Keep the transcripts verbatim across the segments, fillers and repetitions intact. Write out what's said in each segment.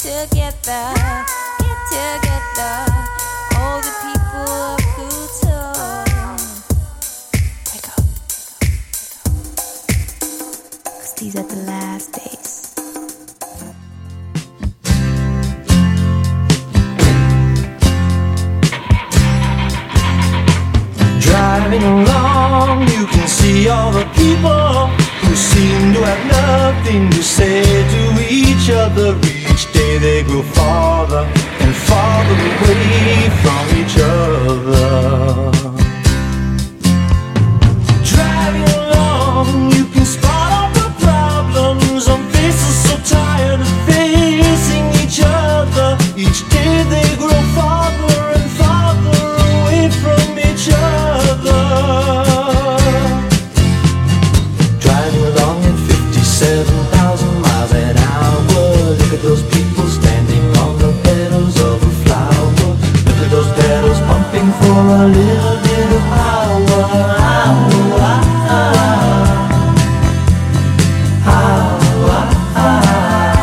together, get together, all the people of Pluto. Wake up, cause these are the last days. Driving along, you can see all the people who seem to have nothing to say to each other. Each day they grow farther and farther away from each other. Driving along, you can spot all the problems on faces so tired of facing each other. Each day they grow farther and farther away from each other. Driving along at fifty-seven thousand miles an hour. Look at those people standing on the petals of a flower. Look at those petals pumping for a little bit of power. Power, power, power.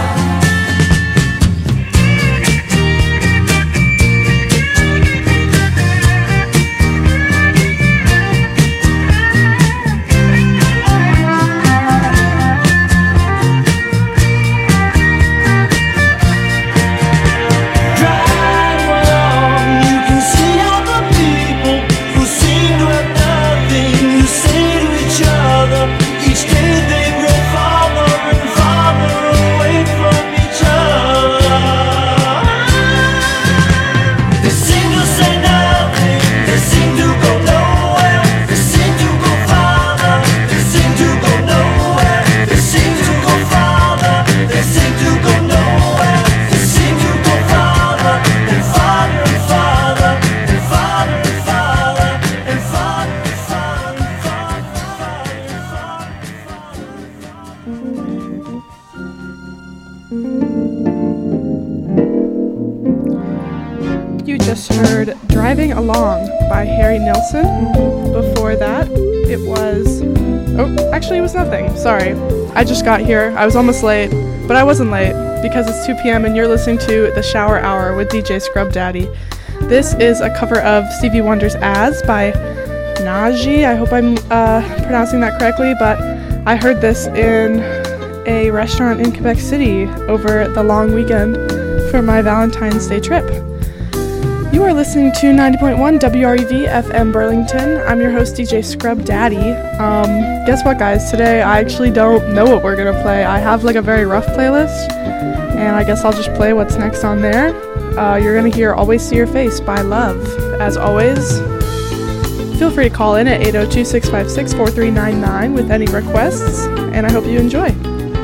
You just heard Driving Along by Harry Nilsson. Before that, it was... Oh, actually it was nothing. Sorry. I just got here. I was almost late, but I wasn't late because it's two p.m. and you're listening to The Shower Hour with D J Scrub Daddy. This is a cover of Stevie Wonder's As by Naji. I hope I'm uh, pronouncing that correctly, but I heard this in a restaurant in Quebec City over the long weekend for my Valentine's Day trip. You are listening to ninety point one W R E V F M Burlington. I'm your host, D J Scrub Daddy. Um, guess what, guys? Today, I actually don't know what we're gonna play. I have like a very rough playlist, and I guess I'll just play what's next on there. Uh, you're gonna hear Always See Your Face by Love. As always, feel free to call in at eight oh two, six five six, four three nine nine with any requests, and I hope you enjoy.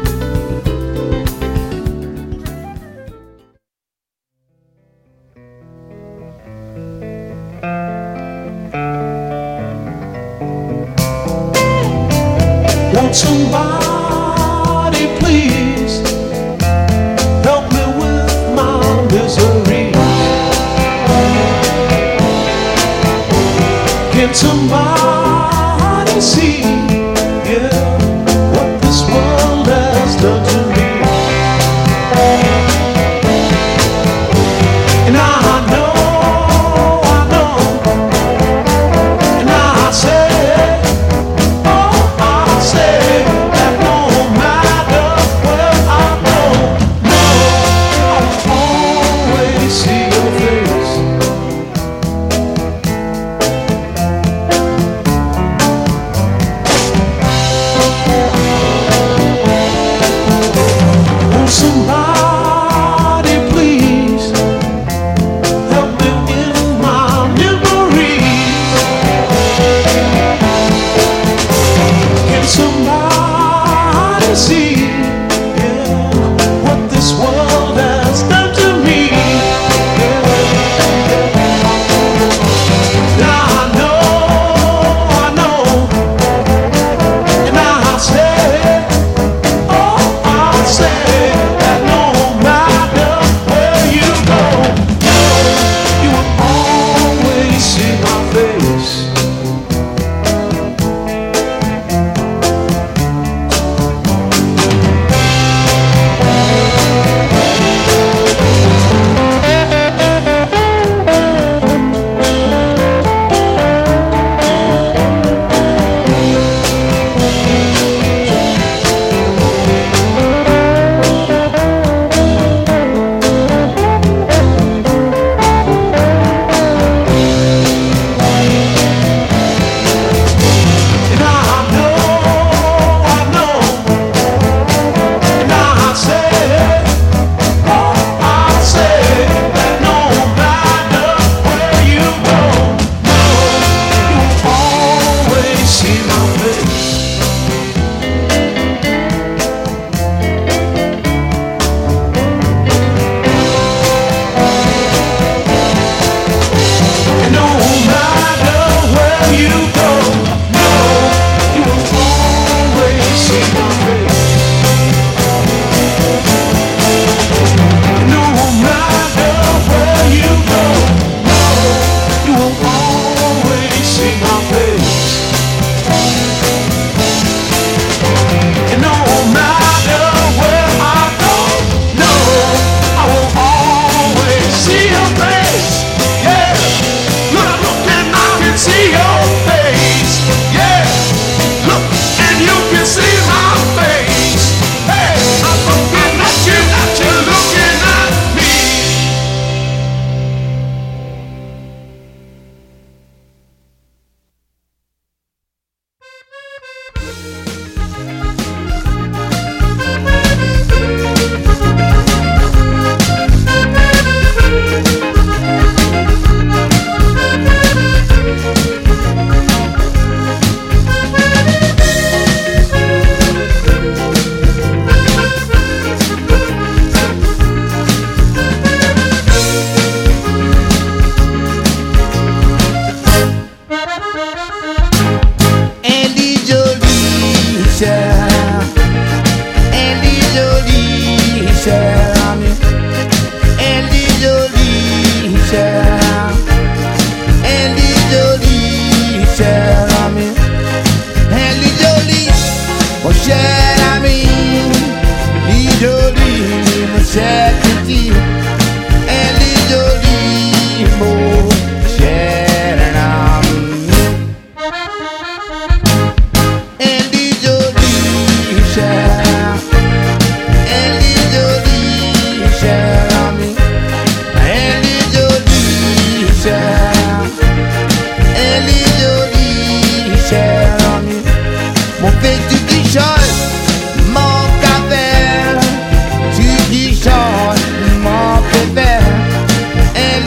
Won't somebody please help me with my misery? Can somebody see, yeah, what this world has done to me? And I know, I know, and I say, cher ami, elle est jolie, cher, elle est jolie, cher ami, elle est jolie, mon cher ami, elle est jolie, mon cher petit, elle est jolie, mon cher ami, elle est jolie, cher. Elle est jolie, cher ami. Elle est jolie, cher. Elle est jolie, cher ami. Mon petit qui chante, mon café. Tu qui chante, mon bébé. Elle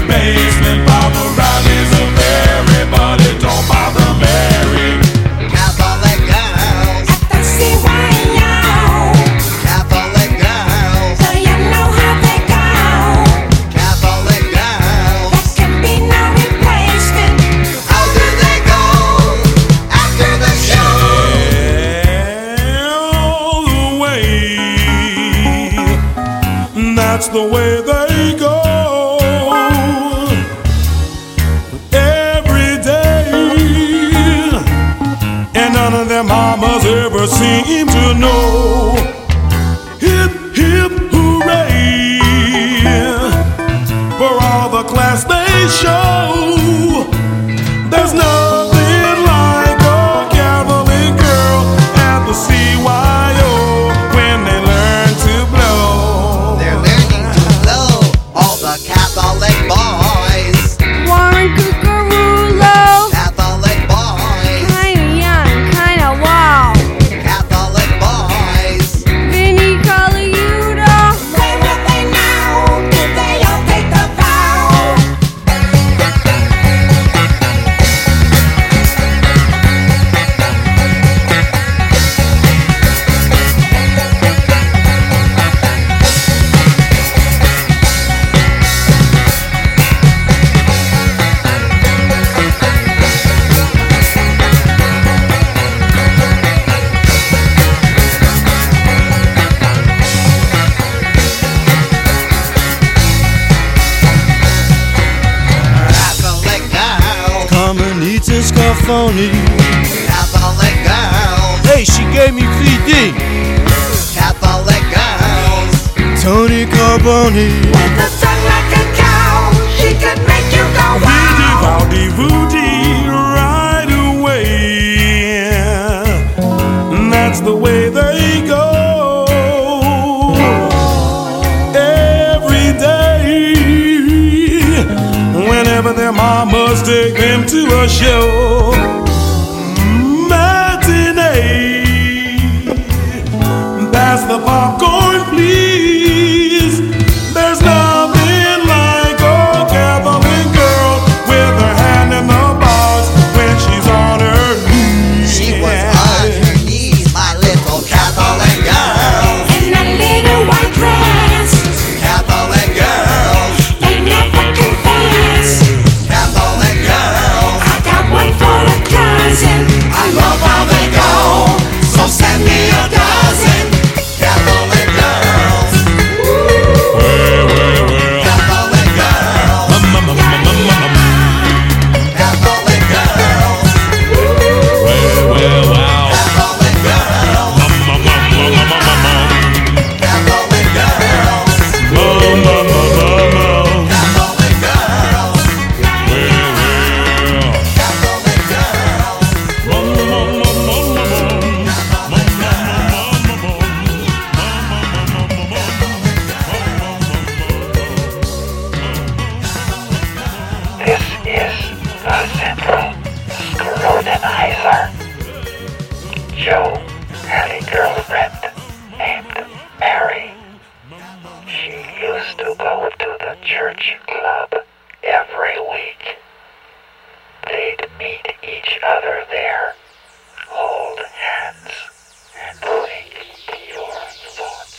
basement. Paparazzi's a everybody don't bother Mary. Catholic girls At the C Y O, Catholic girls do you know how they go? Catholic girls There can be no replacement. How do they go after the show? The way, that's the way they go. Every day, and none of their mamas ever seem to know. Hip, hip, hooray, for all the class they show. There's nothing like a Catholic girl at the C Y O when they learn to blow. They're learning to blow all the Catholic boys Warren Cucurulo, Catholic boys kinda young, kinda wild. Catholic boys Vinny Colaiuta, play what they know. Did they all take the vow? Catholic girls Carmenita Scarfoni. Catholic girls Hey, she gave me P D. Catholic girls Tony Carboni. With a tongue like a cow, she could make you go wow. Howdy, woody, right away. That's the way they go. Every day, whenever their mamas take them to a show. Matinee, pass the popcorn, please. There's nothing like a Catholic girl with her hand in the box when she's on her knees. She was on her knees, my little Catholic girl In a little white dress, Catholic girls they never confess. Catholic girls I got one for a cousin. I love how they go, so send me a dozen Catholic girls Catholic girls Catholic girls Catholic girls Catholic girls Catholic girls Catholic girls This is the Central Scrutinizer. Joe had a girlfriend named Mary. She used to go to the church club every week. They'd meet each other there, hold hands, and think pure thoughts.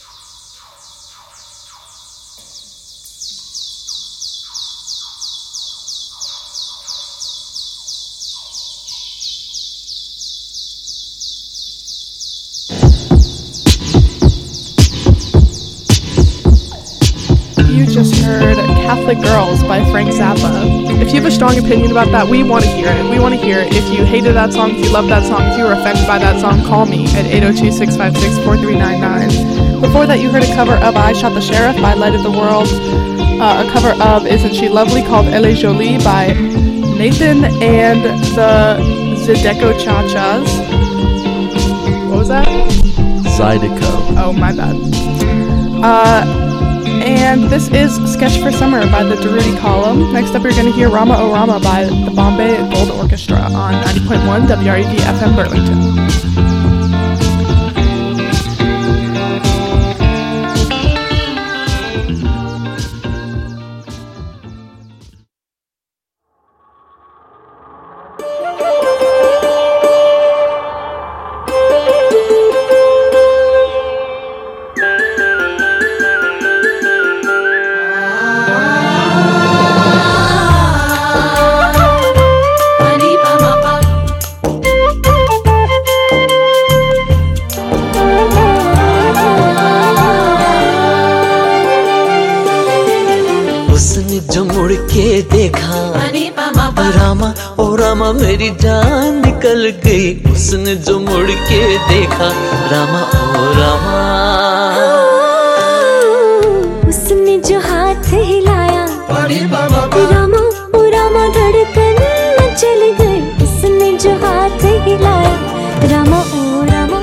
You just heard Catholic Girls by Frank Zappa. If you have a strong opinion about that, we want to hear it. We want to hear it. If you hated that song, if you loved that song, if you were offended by that song, call me at eight oh two, six five six, four three nine nine. Before that, you heard a cover of I Shot the Sheriff by Light of the World. Uh, a cover of Isn't She Lovely called Elle est Jolie by Nathan and the Zydeco Cha-Chas. What was that? Zydeco. Oh, my bad. Uh, and this is Sketch for Summer by the Durruti Column. Next up, you're going to hear Rama O Rama by the Bombay Gold Orchestra on ninety point one W R E D F M Burlington. देखा, रामा ओ रामा मेरी जान निकल गई, उसने जो मुड़ के देखा, रामा ओ रामा। उसने जो हाथ हिलाया, रामा ओ रामा धड़कन चल गई, उसने जो हाथ हिलाया, रामा ओ रामा।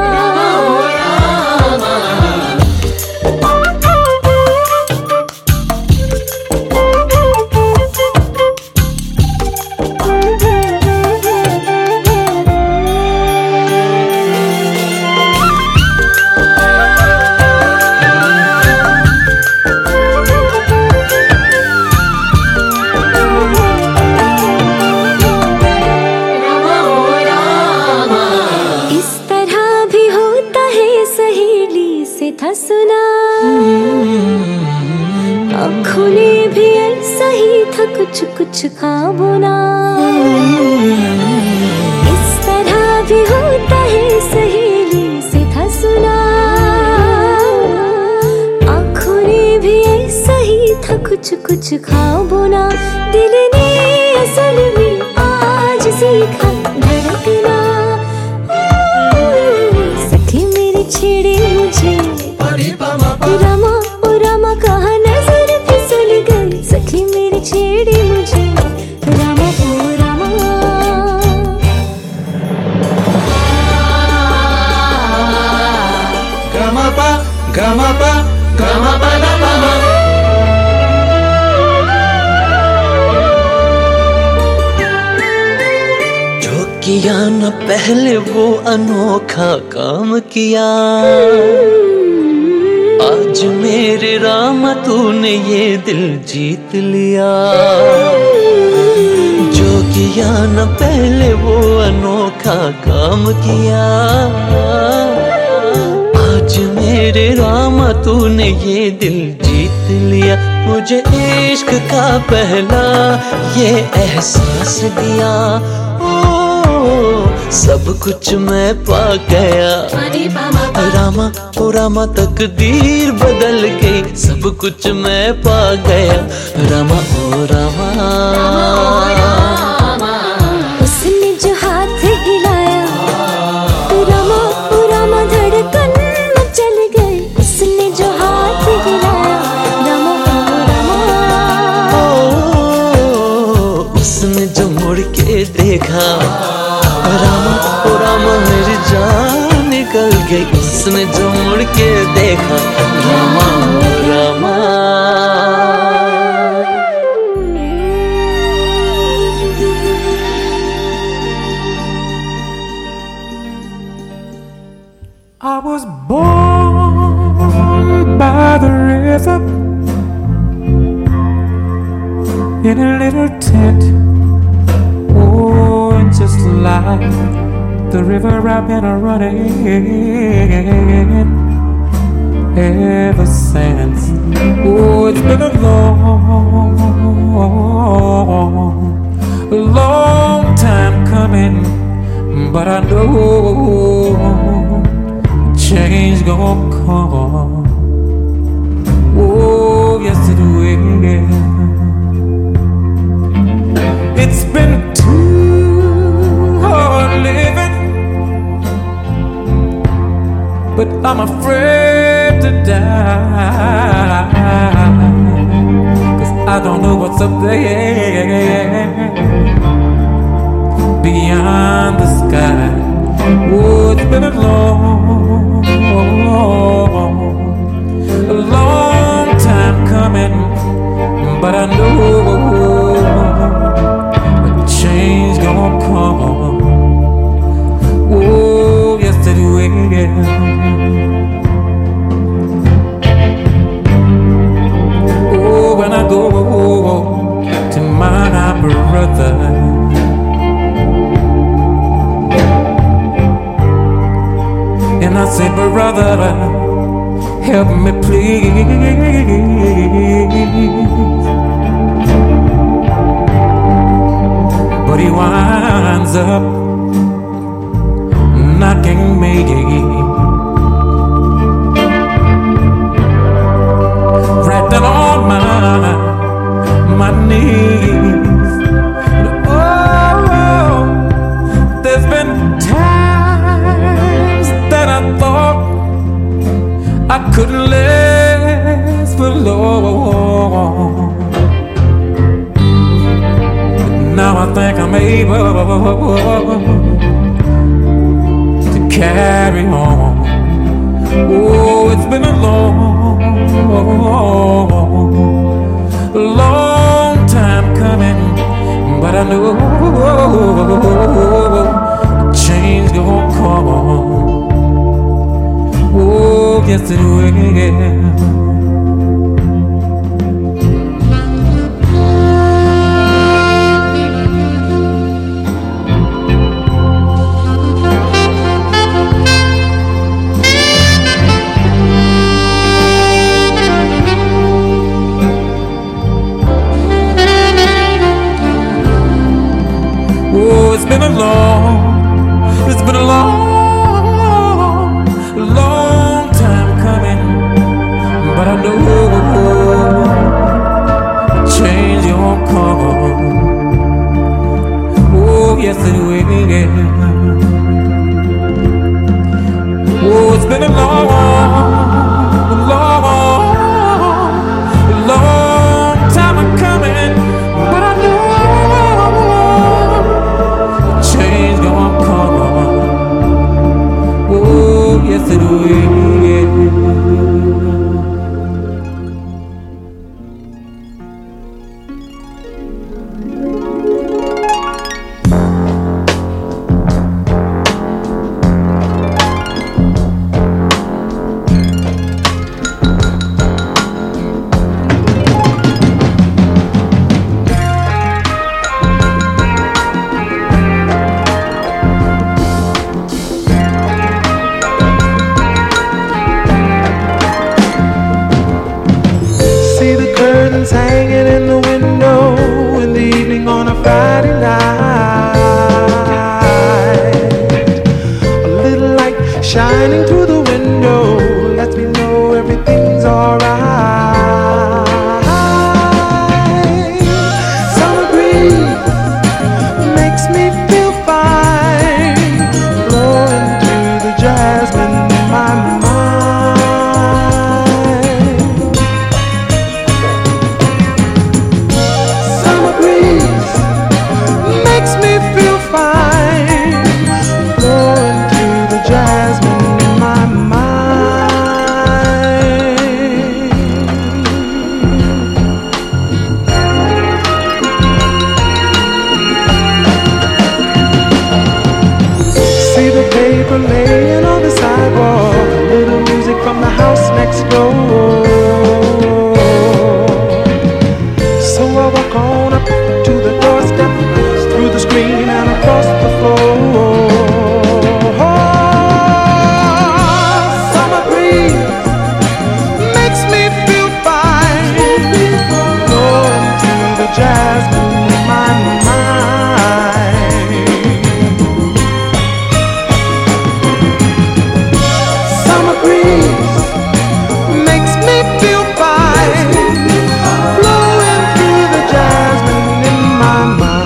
था सुना, आँखों ने भी ऐसा ही था कुछ कुछ ख्वाबों ना, इस तरह भी होता है सहेली से था सुना, आँखों ने भी ऐसा ही था कुछ कुछ ख्वाबों ना, दिल ने असल में आज सीखा धड़कना, सखी मेरी छेड़े मुझे, रामा ओ रामा कहाँ नजर फिसल गई, सखी मेरी छेड़ी मुझे, रामा ओ Rama. Gama pa, gama pa, gama pa da pa ma. जो किया न पहले वो अनोखा काम किया, आज मेरे रामा तूने ये दिल जीत लिया, जो किया न पहले वो अनोखा काम किया, आज मेरे रामा तूने ये दिल जीत लिया, मुझे इश्क का पहला ये एहसास दिया, सब कुछ मैं पा गया, रामा ओ रामा तकदीर बदल गई, सब कुछ मैं पा गया, रामा ओ रामा। उसने जो हाथ हिलाया, रामा ओ रामा धड़कन चल गई, उसने जो हाथ हिलाया, रामा ओ रामा। ओ, उसने जो मुड़ के देखा, रामा ओ रामा मेरी जान निकल गई, उसने जो मुड़ के देखा, रामा ओ Rama. I was born by the river in a little tent. Oh, and just like the river I've been a running ever since. Oh, it's been a long, a long time coming, but I know change gon' come. Oh, yes it will. It's been too hard living, but I'm afraid to die, 'cause I don't know what's up there beyond the sky. Oh, it's been a long, a long time coming, but I know a change gon' come. Oh, yes it will. Oh, when I go to my brother, and I say, brother, help me please. But he winds up knocking me right down on my, my knees. now I think I'm able to carry on. Oh, it's been a long, long time coming, but I know change gonna come on. Oh, yes it will. It's been a long, it's been a long, long time coming, but I know change won't come. Oh, yes it will. Oh, it's been a long, long, long time coming, but I know change gonna come on. Oh, yes it will. Hanging in the window in the evening on a Friday night. A little light shining through the window lets me know everything's alright. Summer breeze makes me feel fine, blowing through the jasmine in my mind. Laying on the sidewalk, a little music from the house next door. So I walk on up to the doorstep, through the screen and across the floor. Summer breeze makes me feel fine, blowing through the jasmine in my mind. Summer breeze makes me feel fine, blowing through the jasmine in my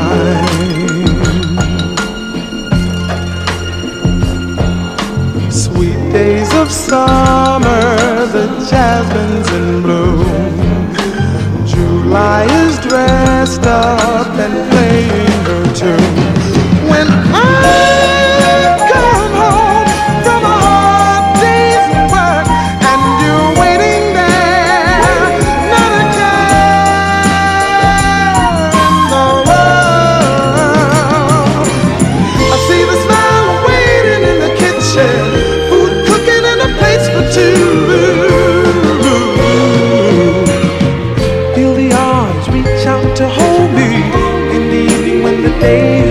mind. Sweet days of summer, the jasmine's in bloom. July is dressed up and playing her tune. When I come home from a hard day's work and you're waiting there, not a care in the world. I see the smile waiting in the kitchen, food cooking and a place for two. Feel the arms reach out to hold me in the evening when the day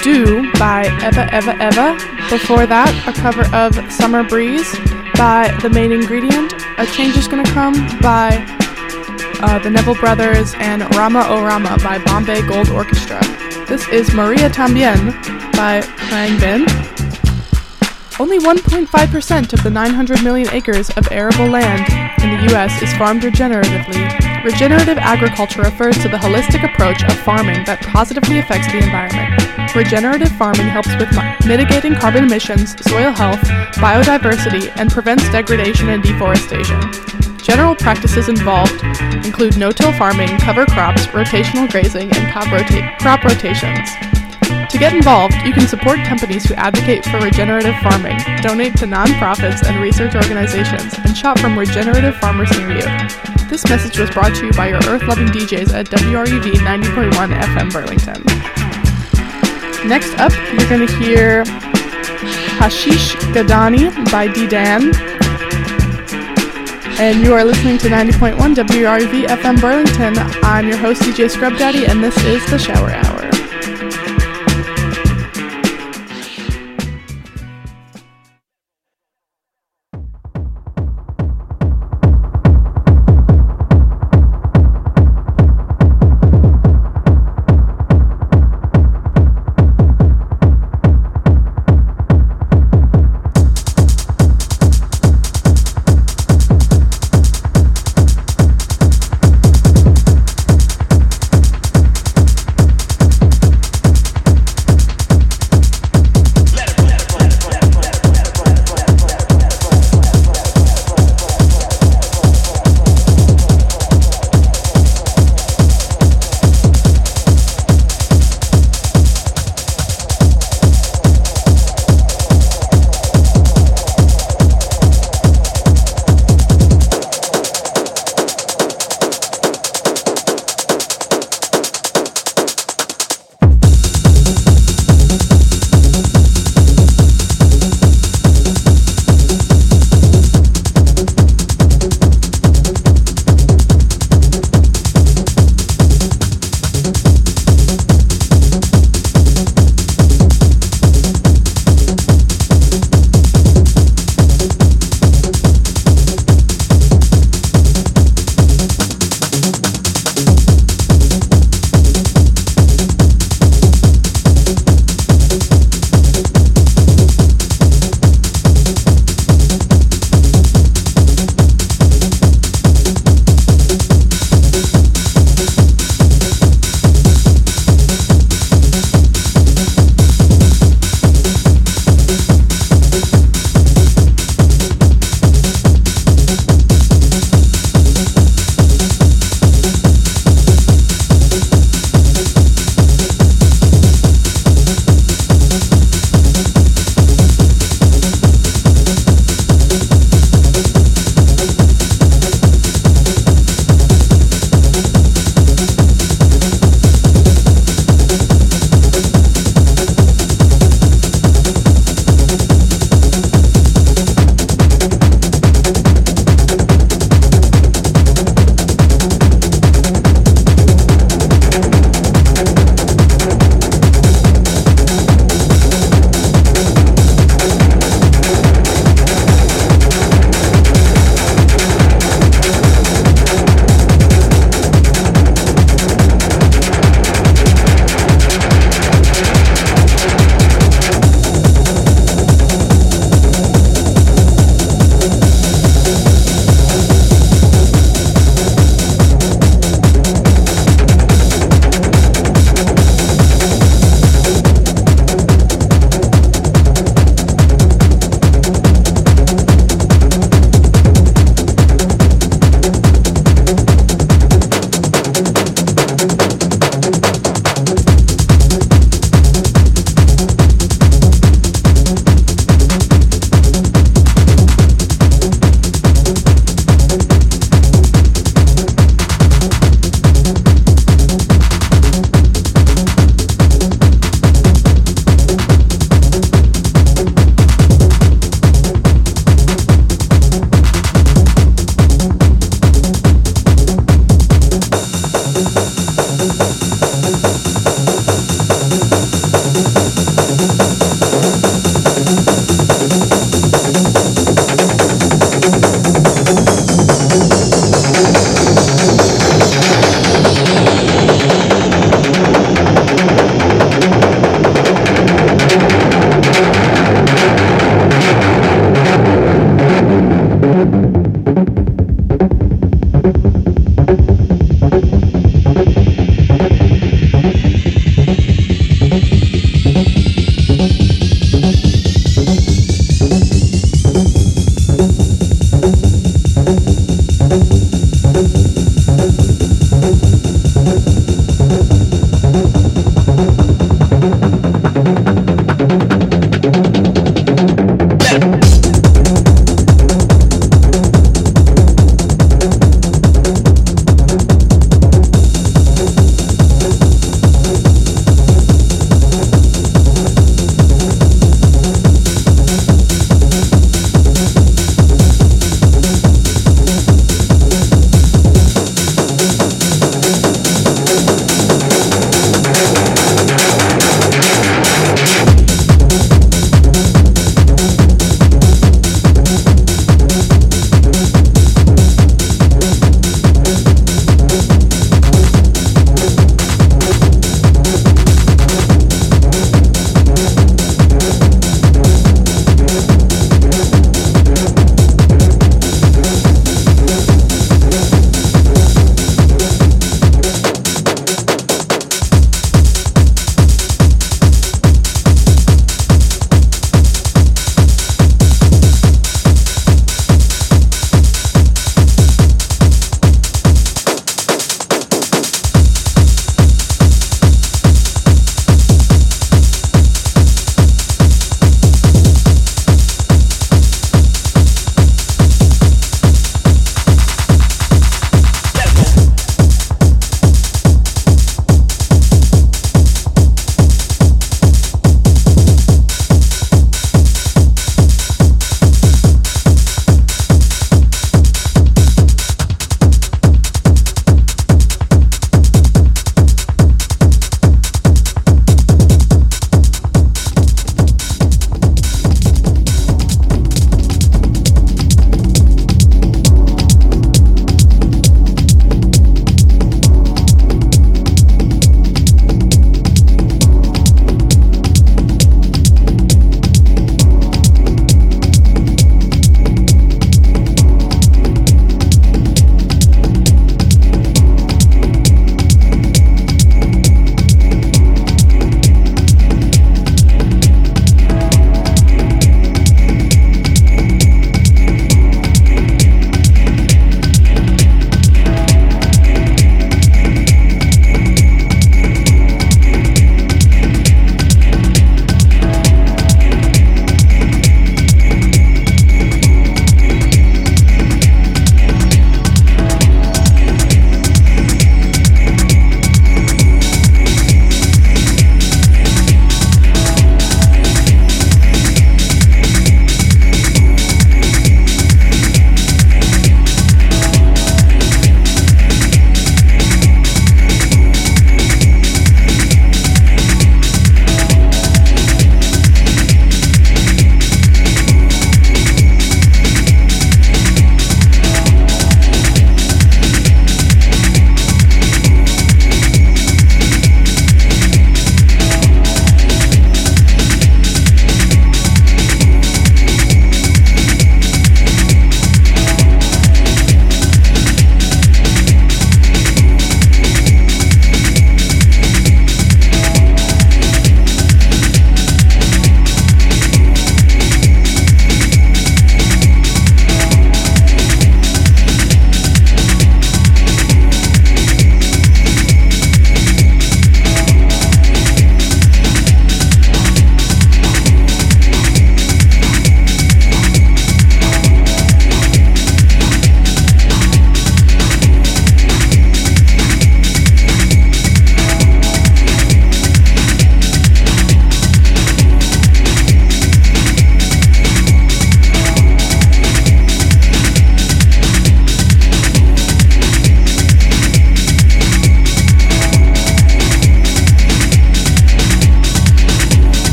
Do by Eva Eva Eva. Before that, a cover of Summer Breeze by The Main Ingredient. A Change Is Gonna Come by uh, the Neville Brothers, and Rama O Rama by Bombay Gold Orchestra. This is Maria Tambien by Huang Bin. Only one point five percent of the nine hundred million acres of arable land in the U S is farmed regeneratively. Regenerative agriculture refers to the holistic approach of farming that positively affects the environment. Regenerative farming helps with mitigating carbon emissions, soil health, biodiversity, and prevents degradation and deforestation. General practices involved include no-till farming, cover crops, rotational grazing, and crop, rota- crop rotations. To get involved, you can support companies who advocate for regenerative farming, donate to nonprofits and research organizations, and shop from regenerative farmers near you. This message was brought to you by your earth-loving D Js at W R U V ninety point one F M Burlington. Next up, you're going to hear Hashish Gadani by D-Dan. And you are listening to ninety point one W R U V F M Burlington. I'm your host, D J Scrub Daddy, and this is The Shower Hour.